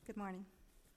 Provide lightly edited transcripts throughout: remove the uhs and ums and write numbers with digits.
Good morning.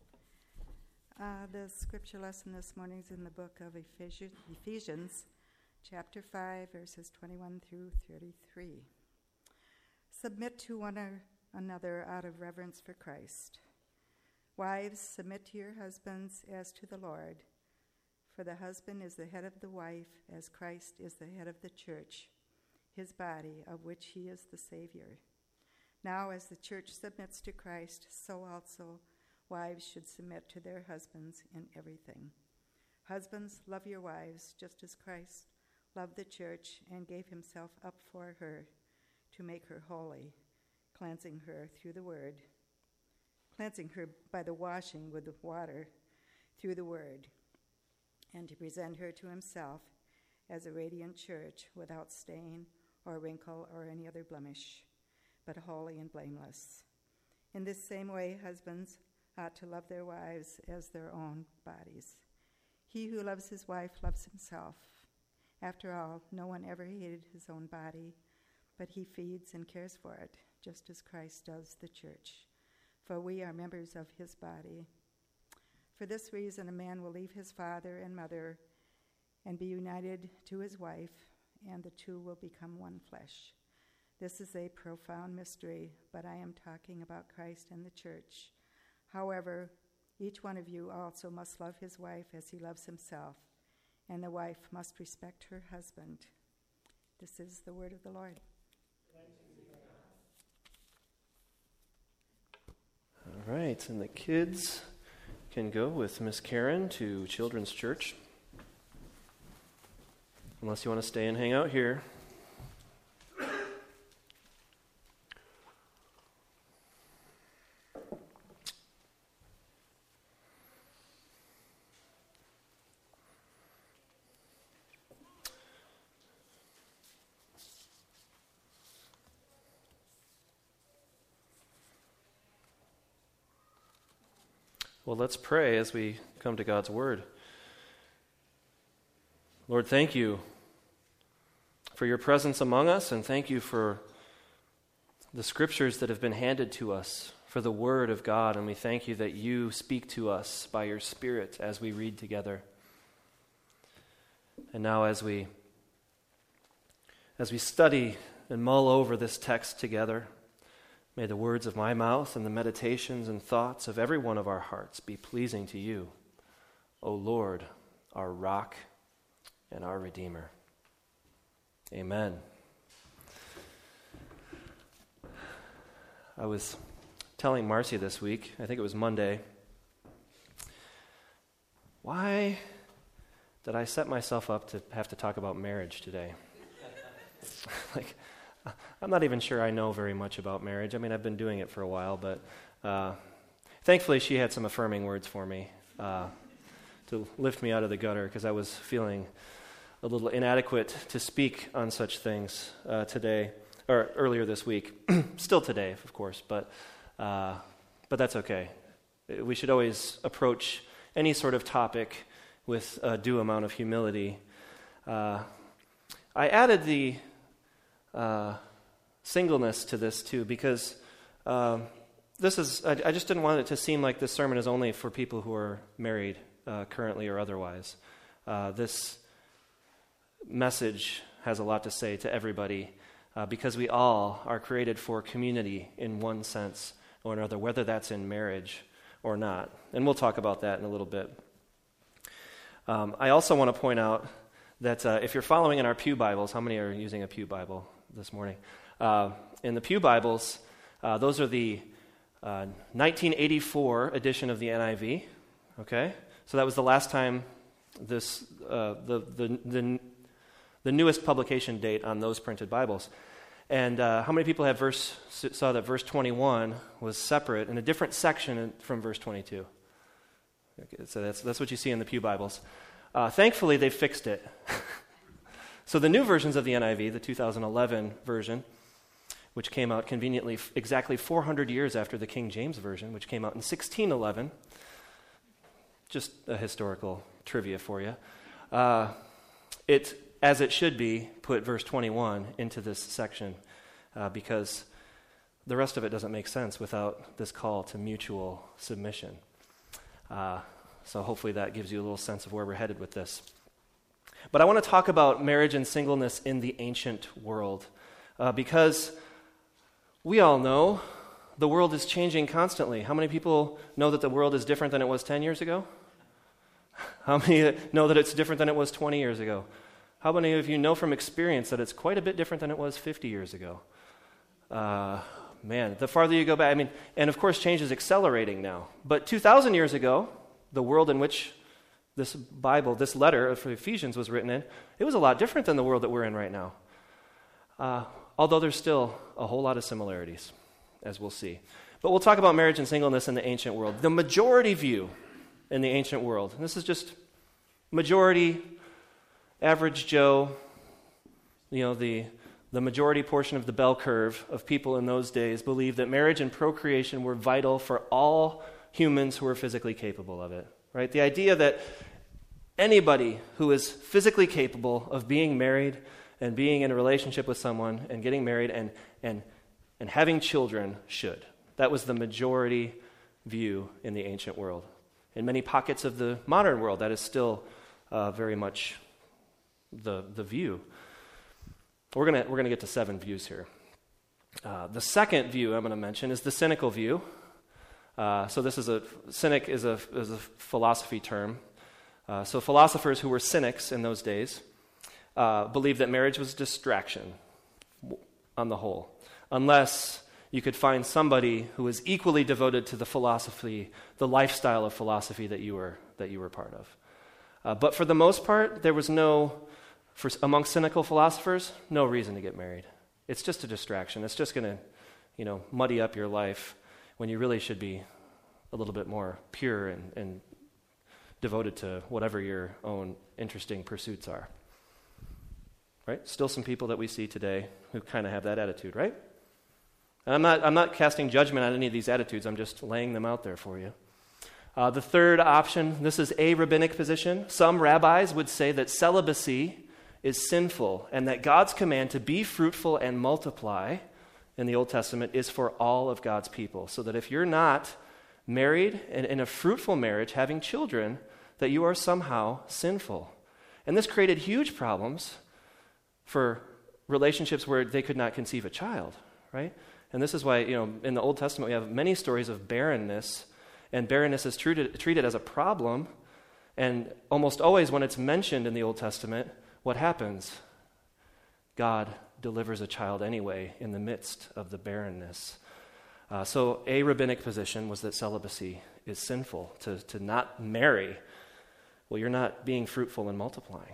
The scripture lesson this morning is in the book of Ephesians, chapter 5, verses 21 through 33. Submit to one another out of reverence for Christ. Wives, submit to your husbands as to the Lord. For the husband is the head of the wife, as Christ is the head of the church, his body, of which he is the Savior. Now, as the church submits to Christ, so also wives should submit to their husbands in everything. Husbands, love your wives, just as Christ loved the church and gave himself up for her to make her holy, cleansing her by the washing with the water through the word, and to present her to himself as a radiant church without stain or wrinkle or any other blemish, but holy and blameless. In this same way, husbands ought to love their wives as their own bodies. He who loves his wife loves himself. After all, no one ever hated his own body, but he feeds and cares for it, just as Christ does the church. For we are members of his body. For this reason, a man will leave his father and mother and be united to his wife, and the two will become one flesh. This is a profound mystery, but I am talking about Christ and the church. However, each one of you also must love his wife as he loves himself, and the wife must respect her husband. This is the word of the Lord. All right, and the kids can go with Miss Karen to Children's Church. Unless you want to stay and hang out here. Well, let's pray as we come to God's Word. Lord, thank you for your presence among us, and thank you for the scriptures that have been handed to us, for the Word of God, and we thank you that you speak to us by your Spirit as we read together. And now as we study and mull over this text together, may the words of my mouth and the meditations and thoughts of every one of our hearts be pleasing to you, O Lord, our rock and our Redeemer. Amen. I was telling Marcy this week, I think it was Monday, why did I set myself up to have to talk about marriage today? I'm not even sure I know very much about marriage. I mean, I've been doing it for a while, but thankfully she had some affirming words for me to lift me out of the gutter because I was feeling a little inadequate to speak on such things today, or earlier this week. Still today, of course, but that's okay. We should always approach any sort of topic with a due amount of humility. I added the singleness to this too, because I just didn't want it to seem like this sermon is only for people who are married currently or otherwise. This message has a lot to say to everybody because we all are created for community in one sense or another, whether that's in marriage or not. And we'll talk about that in a little bit. I also want to point out that if you're following in our Pew Bibles, how many are using a Pew Bible this morning? In the Pew Bibles, those are the 1984 edition of the NIV. Okay, so that was the last time this the newest publication date on those printed Bibles. And how many people saw that verse 21 was separate in a different section from verse 22? Okay, so that's what you see in the Pew Bibles. Thankfully, they fixed it. So the new versions of the NIV, the 2011 version, which came out conveniently exactly 400 years after the King James Version, which came out in 1611, just a historical trivia for you, it, as it should be, put verse 21 into this section because the rest of it doesn't make sense without this call to mutual submission. So hopefully that gives you a little sense of where we're headed with this. But I want to talk about marriage and singleness in the ancient world, because we all know the world is changing constantly. How many people know that the world is different than it was 10 years ago? How many know that it's different than it was 20 years ago? How many of you know from experience that it's quite a bit different than it was 50 years ago? Man, the farther you go back, and of course change is accelerating now. But 2,000 years ago, the world in which this Bible, this letter of Ephesians was written in, it was a lot different than the world that we're in right now. Although there's still a whole lot of similarities, as we'll see. But we'll talk about marriage and singleness in the ancient world. The majority view in the ancient world, and this is just majority, average Joe, the majority portion of the bell curve of people in those days believed that marriage and procreation were vital for all humans who were physically capable of it, right? The idea that anybody who is physically capable of being married and being in a relationship with someone and getting married and having children should. That was the majority view in the ancient world. In many pockets of the modern world, that is still very much the view. We're gonna get to 7 views here. The second view I'm going to mention is the cynical view. So cynic is a philosophy term. So philosophers who were cynics in those days believed that marriage was a distraction on the whole, unless you could find somebody who was equally devoted to the philosophy, the lifestyle of philosophy that you were part of. But for the most part, there was among cynical philosophers, no reason to get married. It's just a distraction. It's just going to, muddy up your life when you really should be a little bit more pure and devoted to whatever your own interesting pursuits are. Right? Still some people that we see today who kind of have that attitude, right? And I'm not casting judgment on any of these attitudes. I'm just laying them out there for you. The third option, this is a rabbinic position. Some rabbis would say that celibacy is sinful and that God's command to be fruitful and multiply in the Old Testament is for all of God's people. So that if you're not married and in a fruitful marriage, having children, that you are somehow sinful. And this created huge problems for relationships where they could not conceive a child, right? And this is why, in the Old Testament we have many stories of barrenness, and barrenness is treated as a problem, and almost always when it's mentioned in the Old Testament, what happens? God delivers a child anyway in the midst of the barrenness. So a rabbinic position was that celibacy is sinful, to not marry. Well, you're not being fruitful and multiplying.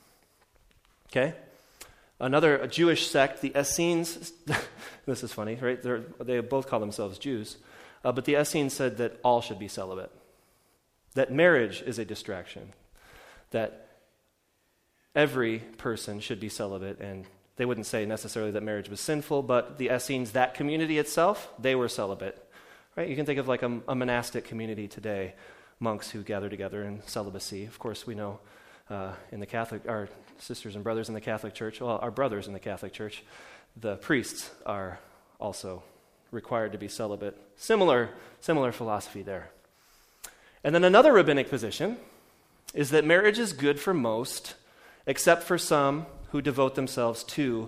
Okay? A Jewish sect, the Essenes, this is funny, right? They both call themselves Jews, but the Essenes said that all should be celibate, that marriage is a distraction, that every person should be celibate, and they wouldn't say necessarily that marriage was sinful, but the Essenes, that community itself, they were celibate, right? You can think of like a monastic community today, monks who gather together in celibacy. Of course, we know in the Catholic, our sisters and brothers in the Catholic Church, well, our brothers in the Catholic Church, the priests are also required to be celibate. Similar philosophy there. And then another rabbinic position is that marriage is good for most, except for some who devote themselves to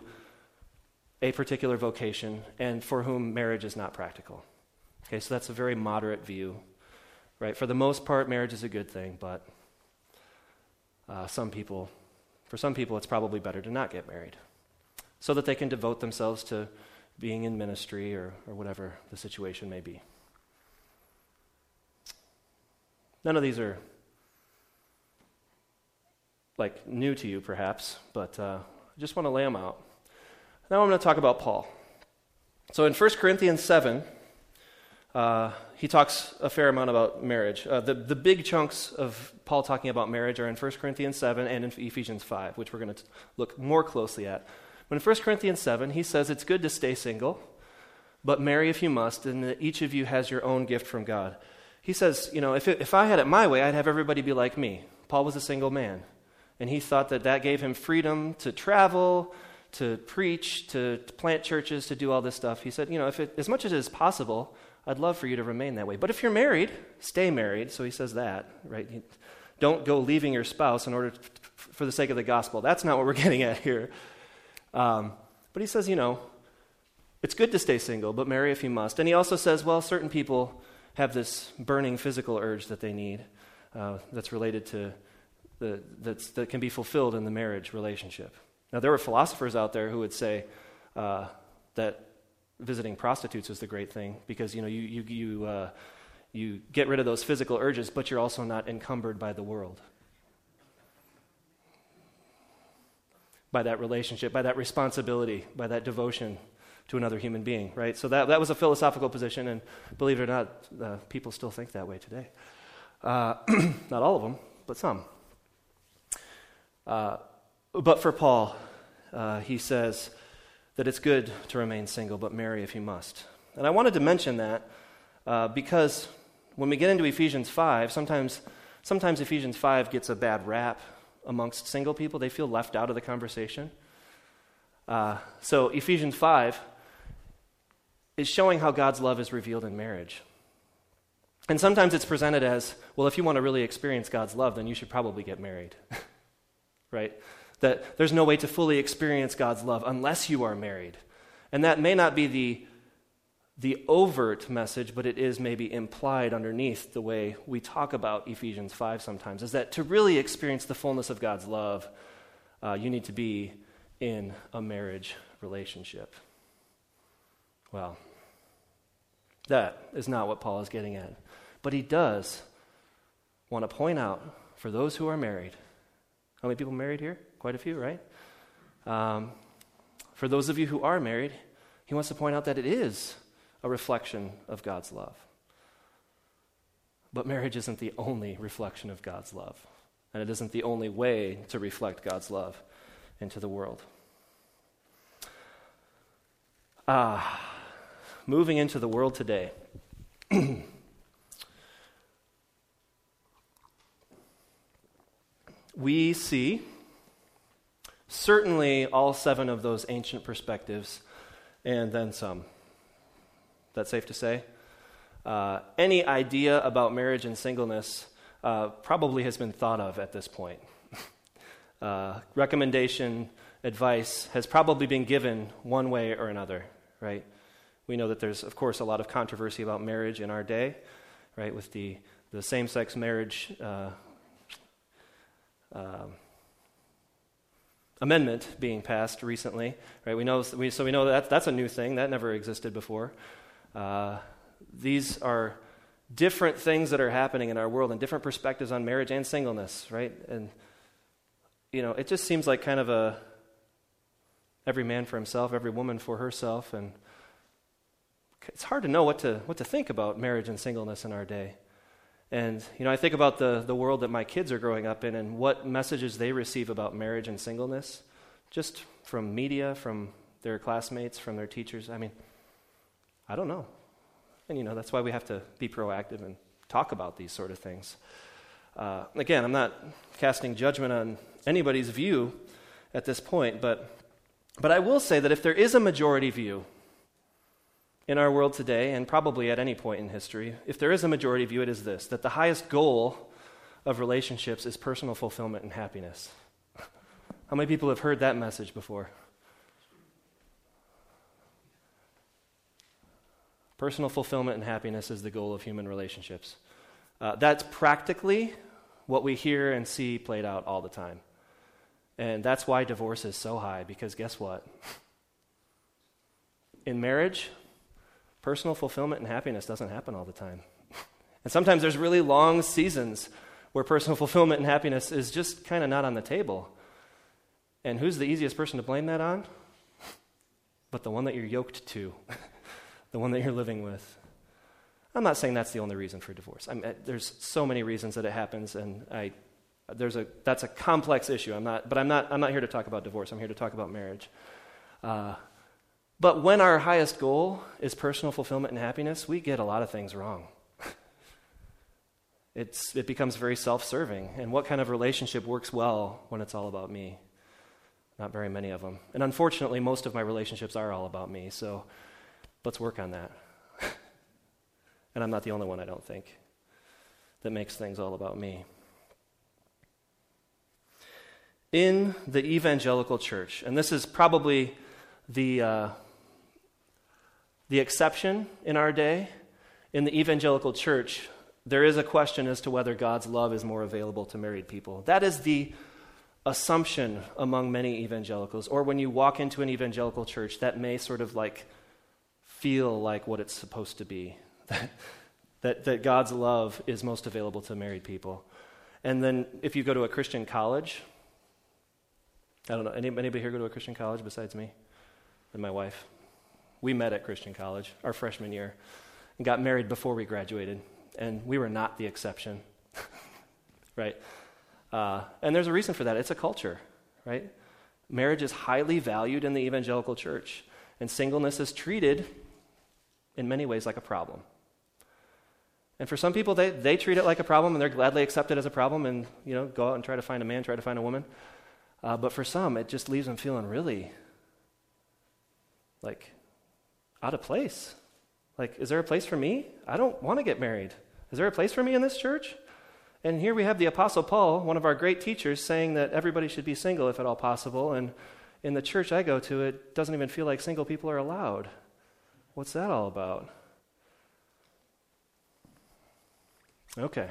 a particular vocation and for whom marriage is not practical. Okay, so that's a very moderate view, right? For the most part, marriage is a good thing, but for some people, it's probably better to not get married so that they can devote themselves to being in ministry or whatever the situation may be. None of these are new to you, perhaps, but I just want to lay them out. Now I'm going to talk about Paul. So in 1 Corinthians 7, he talks a fair amount about marriage. The big chunks of Paul talking about marriage are in 1 Corinthians 7 and in Ephesians 5, which we're going to look more closely at. But in 1 Corinthians 7, he says it's good to stay single, but marry if you must, and that each of you has your own gift from God. He says, if I had it my way, I'd have everybody be like me. Paul was a single man. And he thought that gave him freedom to travel, to preach, to plant churches, to do all this stuff. He said, as much as it is possible, I'd love for you to remain that way. But if you're married, stay married. So he says that, right? Don't go leaving your spouse in order for the sake of the gospel. That's not what we're getting at here. But he says, it's good to stay single, but marry if you must. And he also says, well, certain people have this burning physical urge that they need that's related to that can be fulfilled in the marriage relationship. Now, there were philosophers out there who would say that visiting prostitutes is the great thing because you get rid of those physical urges, but you're also not encumbered by the world, by that relationship, by that responsibility, by that devotion to another human being, right? So that was a philosophical position, and believe it or not, people still think that way today. Not all of them, but some. But for Paul, he says that it's good to remain single, but marry if you must. And I wanted to mention that because when we get into Ephesians 5, sometimes Ephesians 5 gets a bad rap amongst single people. They feel left out of the conversation. So Ephesians 5 is showing how God's love is revealed in marriage. And sometimes it's presented as, well, if you want to really experience God's love, then you should probably get married. Right? That there's no way to fully experience God's love unless you are married. And that may not be the overt message, but it is maybe implied underneath the way we talk about Ephesians 5 sometimes, is that to really experience the fullness of God's love, you need to be in a marriage relationship. Well, that is not what Paul is getting at. But he does want to point out for those who are married. How many people married here? Quite a few, right? For those of you who are married, he wants to point out that it is a reflection of God's love. But marriage isn't the only reflection of God's love. And it isn't the only way to reflect God's love into the world. Moving into the world today. We see certainly all 7 of those ancient perspectives and then some. That's safe to say? Any idea about marriage and singleness probably has been thought of at this point. Recommendation, advice has probably been given one way or another, right? We know that there's, of course, a lot of controversy about marriage in our day, right, with the same-sex marriage amendment being passed recently, right? We know that that's a new thing that never existed before. These are different things that are happening in our world and different perspectives on marriage and singleness, right? And it just seems like kind of every man for himself, every woman for herself, and it's hard to know what to think about marriage and singleness in our day. And, I think about the world that my kids are growing up in and what messages they receive about marriage and singleness, just from media, from their classmates, from their teachers. I mean, I don't know. And, that's why we have to be proactive and talk about these sort of things. Again, I'm not casting judgment on anybody's view at this point, but I will say that if there is a majority view in our world today, and probably at any point in history, if there is a majority view, it is this, that the highest goal of relationships is personal fulfillment and happiness. How many people have heard that message before? Personal fulfillment and happiness is the goal of human relationships. That's practically what we hear and see played out all the time. And that's why divorce is so high, because guess what? In marriage, personal fulfillment and happiness doesn't happen all the time. And sometimes there's really long seasons where personal fulfillment and happiness is just kind of not on the table. And who's the easiest person to blame that on? But the one that you're yoked to, the one that you're living with. I'm not saying that's the only reason for divorce. There's so many reasons that it happens, and that's a complex issue. I'm not here to talk about divorce. I'm here to talk about marriage. But when our highest goal is personal fulfillment and happiness, we get a lot of things wrong. It becomes very self-serving. And what kind of relationship works well when it's all about me? Not very many of them. And unfortunately, most of my relationships are all about me, so let's work on that. And I'm not the only one, I don't think, that makes things all about me. In the evangelical church, and this is probably the exception in our day, in the evangelical church, there is a question as to whether God's love is more available to married people. That is the assumption among many evangelicals, or when you walk into an evangelical church, that may sort of like feel like what it's supposed to be, that God's love is most available to married people. And then if you go to a Christian college, I don't know, anybody here go to a Christian college besides me and my wife? We met at Christian college our freshman year and got married before we graduated, and we were not the exception, right? And there's a reason for that. It's a culture, right? Marriage is highly valued in the evangelical church, and singleness is treated in many ways like a problem. And for some people, they treat it like a problem, and they're gladly accept it as a problem and, go out and try to find a man, try to find a woman. But for some, it just leaves them feeling really, out of place. Is there a place for me? I don't want to get married. Is there a place for me in this church? And here we have the Apostle Paul, one of our great teachers, saying that everybody should be single if at all possible. And in the church I go to, it doesn't even feel like single people are allowed. What's that all about? Okay.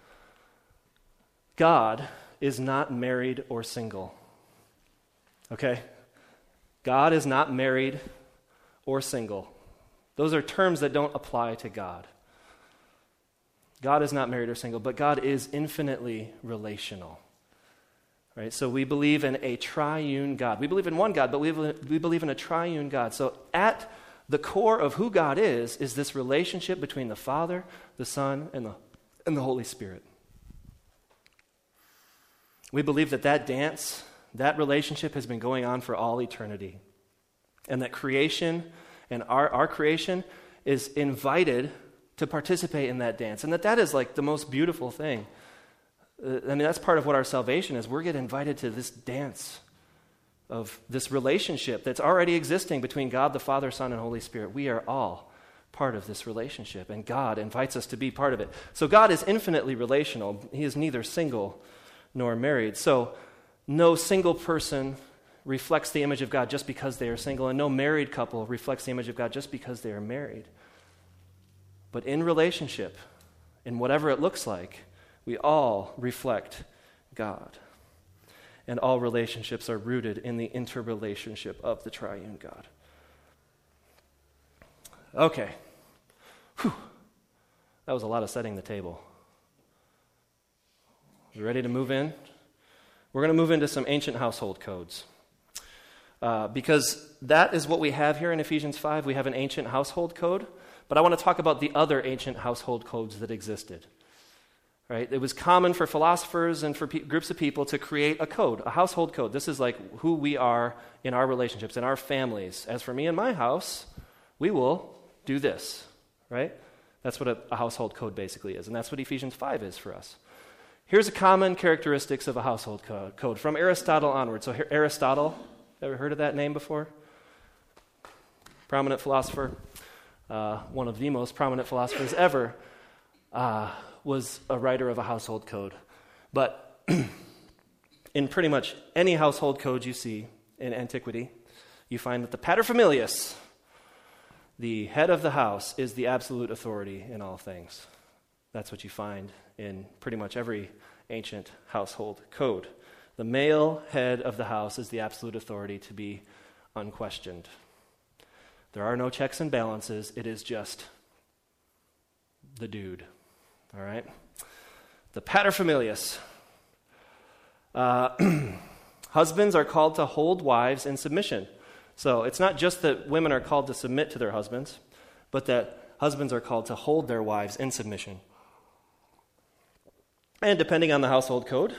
God is not married or single. Okay? God is not married or single. Those are terms that don't apply to God. God is not married or single, but God is infinitely relational. Right? So we believe in a triune God. We believe in one God, but we believe in a triune God. So at the core of who God is this relationship between the Father, the Son, and the Holy Spirit. We believe that dance, that relationship has been going on for all eternity. And that creation and our creation is invited to participate in that dance. And that is the most beautiful thing. That's part of what our salvation is. We get invited to this dance of this relationship that's already existing between God, the Father, Son, and Holy Spirit. We are all part of this relationship, and God invites us to be part of it. So God is infinitely relational. He is neither single nor married. So no single person reflects the image of God just because they are single, and no married couple reflects the image of God just because they are married. But in relationship, in whatever it looks like, we all reflect God. And all relationships are rooted in the interrelationship of the triune God. Okay. Whew. That was a lot of setting the table. You ready to move in? We're going to move into some ancient household codes. Because that is what we have here in Ephesians 5. We have an ancient household code. But I want to talk about the other ancient household codes that existed. Right? It was common for philosophers and for groups of people to create a code, a household code. This is who we are in our relationships, in our families. As for me and my house, we will do this. Right? That's what a household code basically is. And that's what Ephesians 5 is for us. Here's a common characteristics of a household code from Aristotle onward. So Aristotle, ever heard of that name before? Prominent philosopher. One of the most prominent philosophers ever, was a writer of a household code. But in pretty much any household code you see in antiquity, you find that the paterfamilias, the head of the house, is the absolute authority in all things. That's what you find in pretty much every ancient household code. The male head of the house is the absolute authority to be unquestioned. There are no checks and balances. It is just the dude. All right? The paterfamilias. Husbands are called to hold wives in submission. So it's not just that women are called to submit to their husbands, but that husbands are called to hold their wives in submission. And depending on the household code,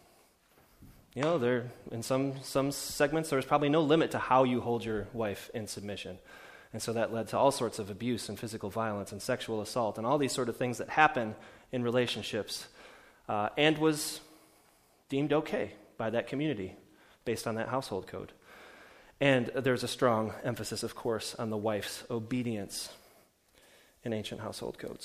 there in some segments there's probably no limit to how you hold your wife in submission. And so that led to all sorts of abuse and physical violence and sexual assault and all these sort of things that happen in relationships and was deemed okay by that community. based on that household code. And there's a strong emphasis, of course, on the wife's obedience in ancient household codes.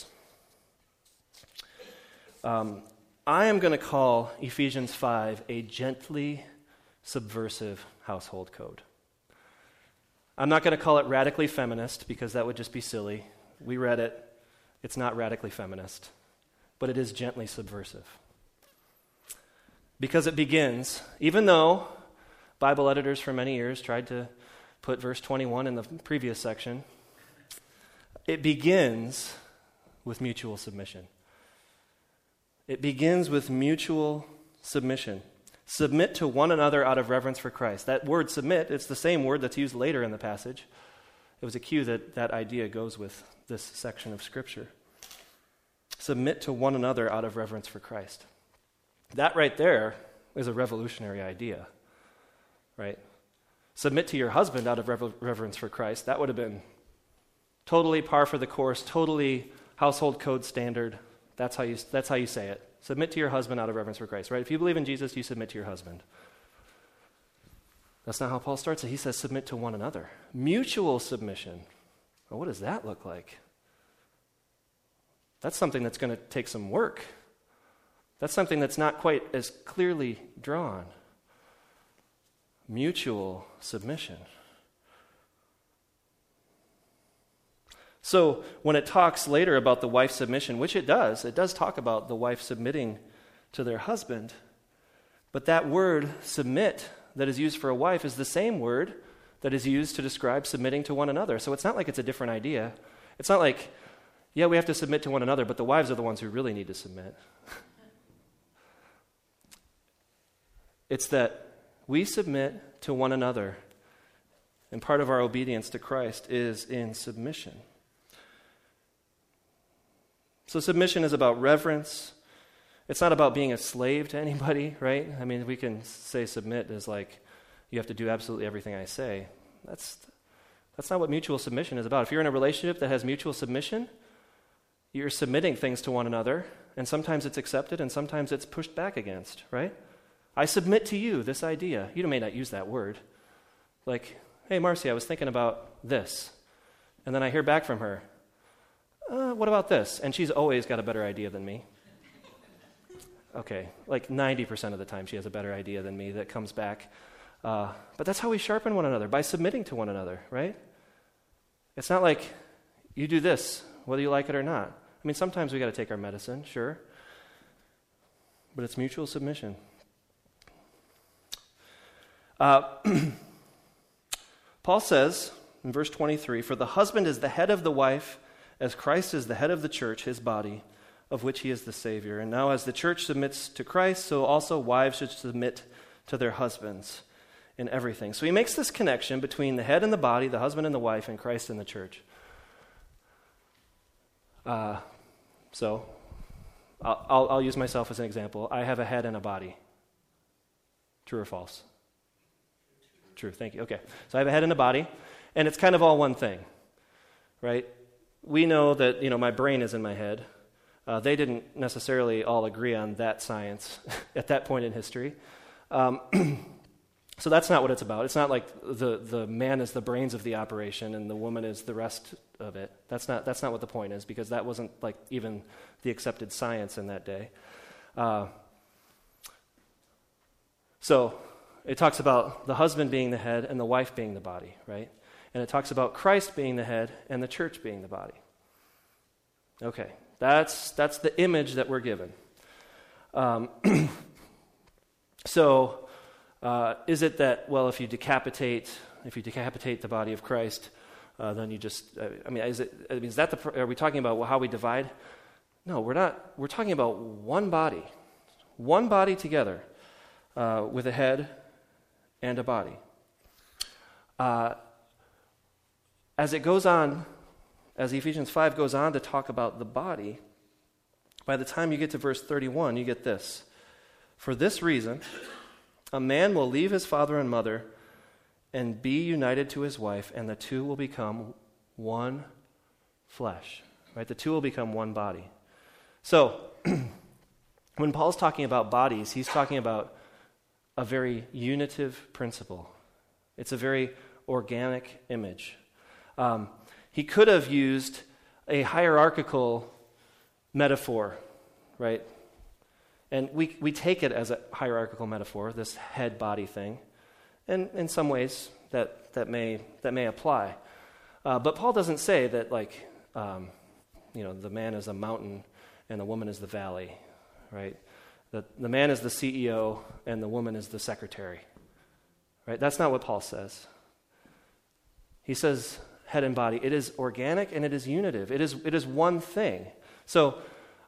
I am going to call Ephesians 5 a gently subversive household code. I'm not going to call it radically feminist because that would just be silly. We read it. It's not radically feminist, but it is gently subversive. Because it begins, even though Bible editors for many years tried to put verse 21 in the previous section, it begins with mutual submission. It begins with mutual submission. Submit to one another out of reverence for Christ. That word submit, it's the same word that's used later in the passage. It was a cue that that idea goes with this section of Scripture. Submit to one another out of reverence for Christ. That right there is a revolutionary idea, right? Submit to your husband out of reverence for Christ. That would have been totally par for the course, totally household code standard. That's how you say it. Submit to your husband out of reverence for Christ, right? If you believe in Jesus, you submit to your husband. That's not how Paul starts it. He says submit to one another. Mutual submission. Well, what does that look like? That's something that's going to take some work. That's something that's not quite as clearly drawn. Mutual submission. So when it talks later about the wife's submission, which it does talk about the wife submitting to their husband, but that word submit that is used for a wife is the same word that is used to describe submitting to one another. So it's not like it's a different idea. It's not like, yeah, we have to submit to one another, but the wives are the ones who really need to submit. It's that we submit to one another, and part of our obedience to Christ is in submission. So submission is about reverence. It's not about being a slave to anybody, right? I mean, we can say submit is like, you have to do absolutely everything I say. That's not what mutual submission is about. If you're in a relationship that has mutual submission, you're submitting things to one another, and sometimes it's accepted and sometimes it's pushed back against, right? I submit to you this idea. You may not use that word. Like, hey, Marcy, I was thinking about this. And then I hear back from her, what about this? And she's always got a better idea than me. Okay, like 90% of the time she has a better idea than me that comes back. But that's how we sharpen one another, by submitting to one another, right? It's not like you do this, whether you like it or not. I mean, sometimes we got to take our medicine, sure. But it's mutual submission. Paul says in verse 23, "For the husband is the head of the wife, as Christ is the head of the church, his body, of which he is the Savior. And now as the church submits to Christ, so also wives should submit to their husbands in everything." So he makes this connection between the head and the body, the husband and the wife, and Christ and the church. So I'll use myself as an example. I have a head and a body. True or false? True, thank you. Okay, so I have a head and a body, and it's kind of all one thing, right? We know that, my brain is in my head. They didn't necessarily all agree on that science at that point in history. So that's not what it's about. It's not like the man is the brains of the operation and the woman is the rest of it. That's not what the point is, because that wasn't like even the accepted science in that day. So it talks about the husband being the head and the wife being the body, right? And it talks about Christ being the head and the church being the body. Okay, that's the image that we're given. So is it that, well, if you decapitate the body of Christ, then you just, are we talking about how we divide? No, we're not. We're talking about one body together with a head and a body. As it goes on, as Ephesians 5 goes on to talk about the body, by the time you get to verse 31, you get this. "For this reason, a man will leave his father and mother and be united to his wife, and the two will become one flesh." Right? The two will become one body. So, when Paul's talking about bodies, he's talking about a very unitive principle. It's a very organic image. He could have used a hierarchical metaphor, right? And we take it as a hierarchical metaphor, this head-body thing. And in some ways, that may apply. But Paul doesn't say that, like, the man is a mountain and the woman is the valley, right? That the man is the CEO and the woman is the secretary, right? That's not what Paul says. He says head and body. It is organic and it is unitive. It is one thing. So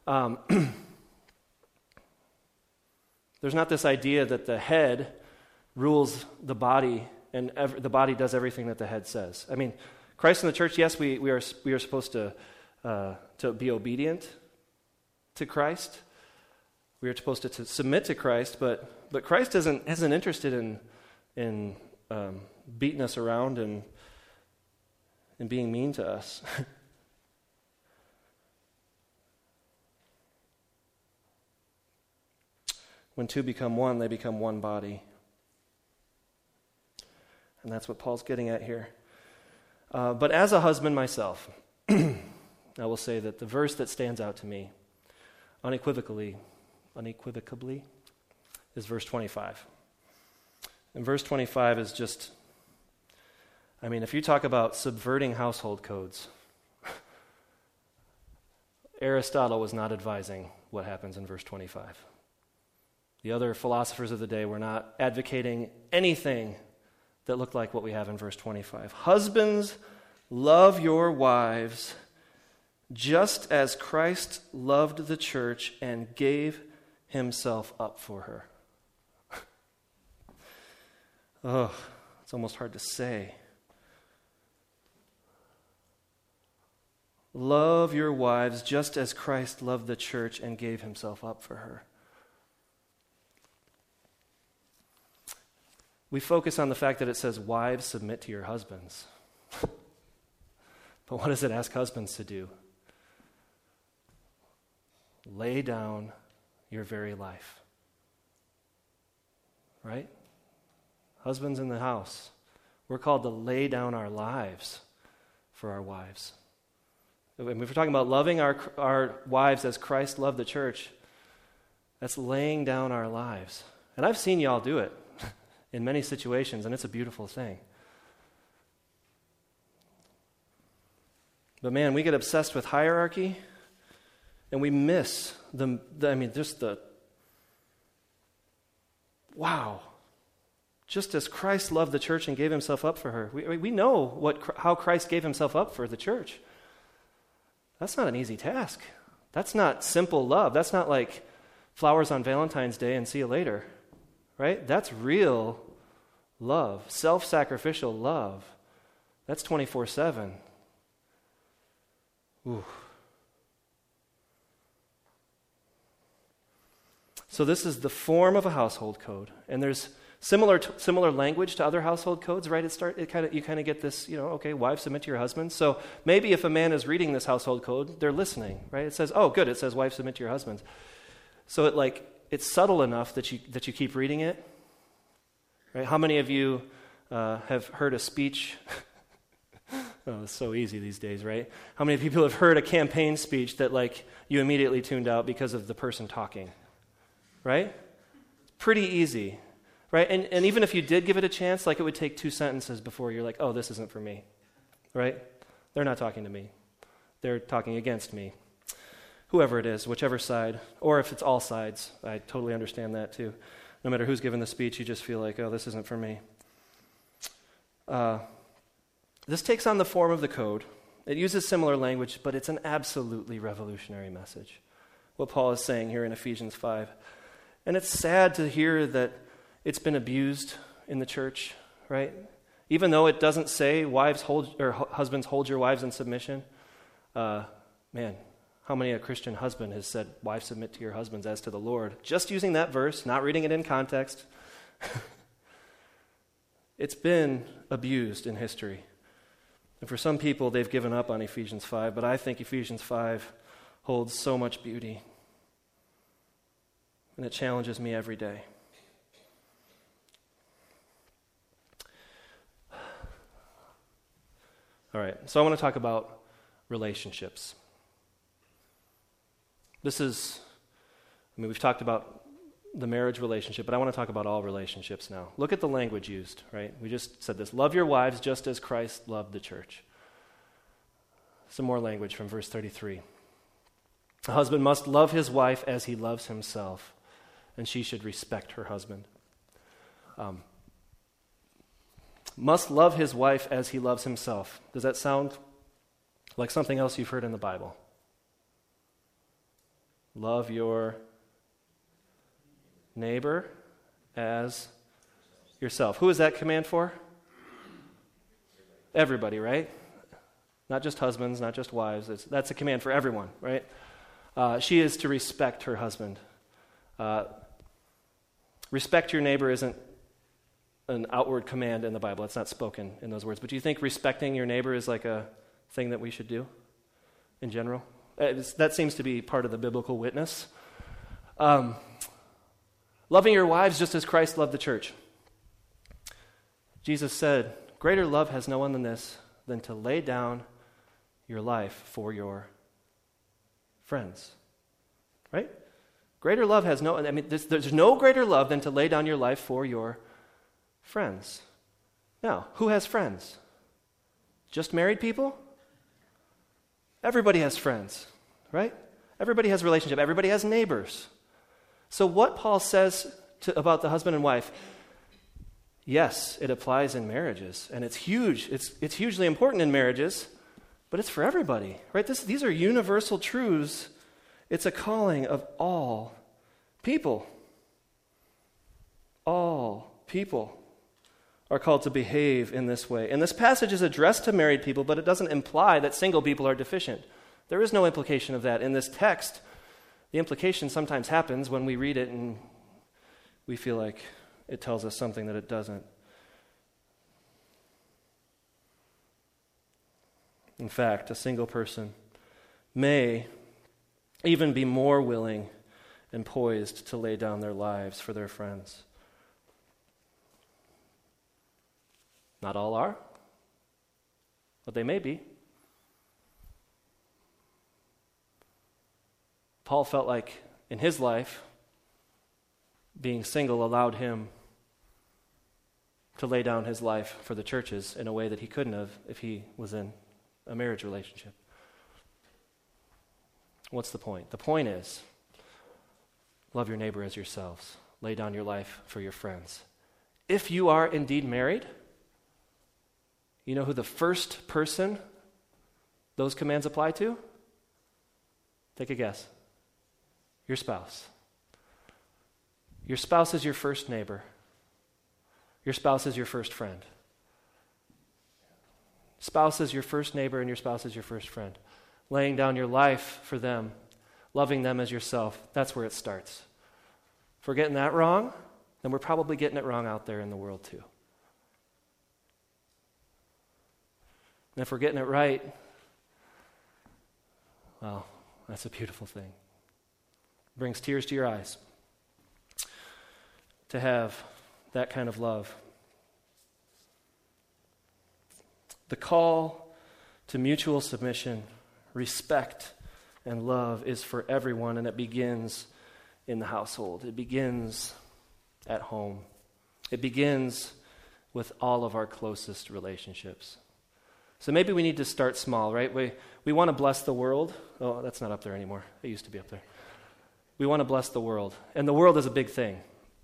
there's not this idea that the head rules the body and the body does everything that the head says. I mean, Christ in the church, yes, we are supposed to be obedient to Christ. We are supposed to submit to Christ, but Christ isn't interested in beating us around and being mean to us. When two become one, they become one body. And that's what Paul's getting at here. But as a husband myself, I will say that the verse that stands out to me unequivocally, is verse 25. And verse 25 is just, if you talk about subverting household codes, Aristotle was not advising what happens in verse 25. The other philosophers of the day were not advocating anything that looked like what we have in verse 25. Husbands, love your wives just as Christ loved the church and gave himself up for her. Oh, it's almost hard to say. Love your wives just as Christ loved the church and gave himself up for her. We focus on the fact that it says, wives, submit to your husbands. But what does it ask husbands to do? Lay down your very life. Right? Husbands in the house, we're called to lay down our lives for our wives. If we're talking about loving our wives as Christ loved the church, that's laying down our lives. And I've seen y'all do it in many situations, and it's a beautiful thing. But man, we get obsessed with hierarchy, and we miss wow. Just as Christ loved the church and gave himself up for her. We know how Christ gave himself up for the church. That's not an easy task. That's not simple love. That's not like flowers on Valentine's Day and see you later. Right? That's real love, self-sacrificial love. That's 24/7. Ooh. So this is the form of a household code, and there's similar language to other household codes, right? You kind of get this, okay, wives, submit to your husbands. So maybe if a man is reading this household code, they're listening, right? It says, oh, good, it says, wives, submit to your husbands. So it's subtle enough that you keep reading it. Right? How many of you have heard a speech? Oh, it's so easy these days, right? How many people have heard a campaign speech that you immediately tuned out because of the person talking? Right? Pretty easy, right? And even if you did give it a chance, it would take 2 sentences before you're like, oh, this isn't for me, right? They're not talking to me. They're talking against me. Whoever it is, whichever side, or if it's all sides, I totally understand that too. No matter who's giving the speech, you just feel like, oh, this isn't for me. This takes on the form of the code. It uses similar language, but it's an absolutely revolutionary message, what Paul is saying here in Ephesians 5. And it's sad to hear that it's been abused in the church, right? Even though it doesn't say husbands hold your wives in submission, man, how many a Christian husband has said, wives, submit to your husbands as to the Lord? Just using that verse, not reading it in context. It's been abused in history. And for some people, they've given up on Ephesians 5, but I think Ephesians 5 holds so much beauty. And it challenges me every day. All right, so I want to talk about relationships. We've talked about the marriage relationship, but I want to talk about all relationships now. Look at the language used, right? We just said this. Love your wives just as Christ loved the church. Some more language from verse 33. A husband must love his wife as he loves himself, and she should respect her husband. Must love his wife as he loves himself. Does that sound like something else you've heard in the Bible? Love your neighbor as yourself. Who is that command for? Everybody, right? Not just husbands, not just wives. That's a command for everyone, right? She is to respect her husband. Respect your neighbor isn't an outward command in the Bible. It's not spoken in those words. But do you think respecting your neighbor is like a thing that we should do in general? That seems to be part of the biblical witness. Loving your wives just as Christ loved the church. Jesus said, greater love has no one than this, than to lay down your life for your friends. Right? Greater love has there's no greater love than to lay down your life for your friends. Now, who has friends? Just married people? Everybody has friends, right? Everybody has a relationship. Everybody has neighbors. So what Paul says about the husband and wife, yes, it applies in marriages, and it's huge. It's hugely important in marriages, but it's for everybody, right? These are universal truths. It's a calling of all people. All people are called to behave in this way. And this passage is addressed to married people, but it doesn't imply that single people are deficient. There is no implication of that in this text. The implication sometimes happens when we read it and we feel like it tells us something that it doesn't. In fact, a single person may even be more willing and poised to lay down their lives for their friends. Not all are, but they may be. Paul felt like in his life, being single allowed him to lay down his life for the churches in a way that he couldn't have if he was in a marriage relationship. What's the point? The point is, love your neighbor as yourselves. Lay down your life for your friends. If you are indeed married, you know who the first person those commands apply to? Take a guess. Your spouse. Your spouse is your first neighbor. Your spouse is your first friend. Spouse is your first neighbor and your spouse is your first friend. Laying down your life for them, loving them as yourself, that's where it starts. If we're getting that wrong, then we're probably getting it wrong out there in the world too. And if we're getting it right, well, that's a beautiful thing. It brings tears to your eyes to have that kind of love. The call to mutual submission, respect, and love is for everyone, and it begins in the household. It begins at home. It begins with all of our closest relationships. So maybe we need to start small, right? We want to bless the world. Oh, that's not up there anymore. It used to be up there. We want to bless the world, and the world is a big thing.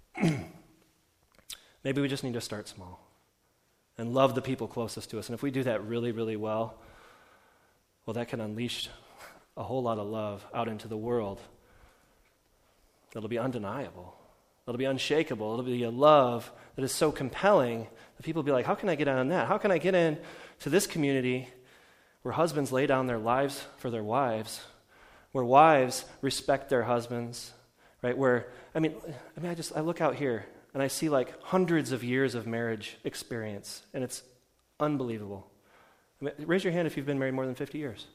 Maybe we just need to start small and love the people closest to us. And if we do that really, really well, that can unleash a whole lot of love out into the world. That'll be undeniable. It'll be unshakable. It'll be a love that is so compelling that people will be like, how can I get in on that? How can I get in to this community where husbands lay down their lives for their wives, where wives respect their husbands, right? I look out here and I see like hundreds of years of marriage experience, and it's unbelievable. Raise your hand if you've been married more than 50 years.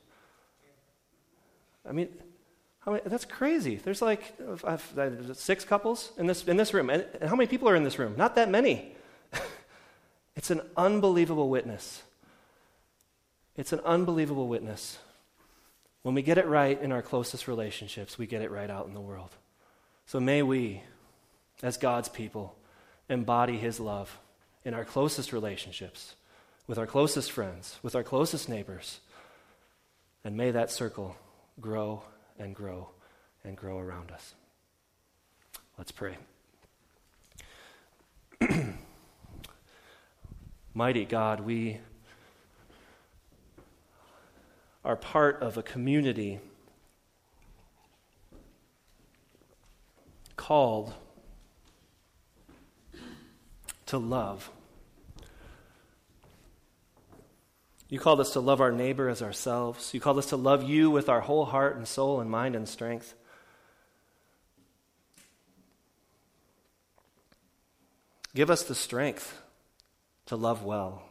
That's crazy. There's like 6 couples in this room. And how many people are in this room? Not that many. It's an unbelievable witness. It's an unbelievable witness. When we get it right in our closest relationships, we get it right out in the world. So may we, as God's people, embody his love in our closest relationships, with our closest friends, with our closest neighbors. And may that circle grow and grow and grow around us. Let's pray. Mighty God, we are part of a community called to love. You called us to love our neighbor as ourselves. You called us to love you with our whole heart and soul and mind and strength. Give us the strength to love well.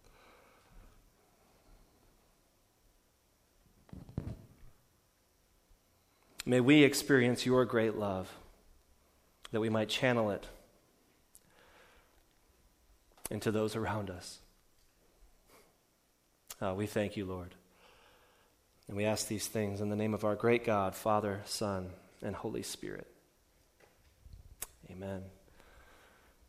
May we experience your great love, that we might channel it into those around us. We thank you, Lord. And we ask these things in the name of our great God, Father, Son, and Holy Spirit. Amen.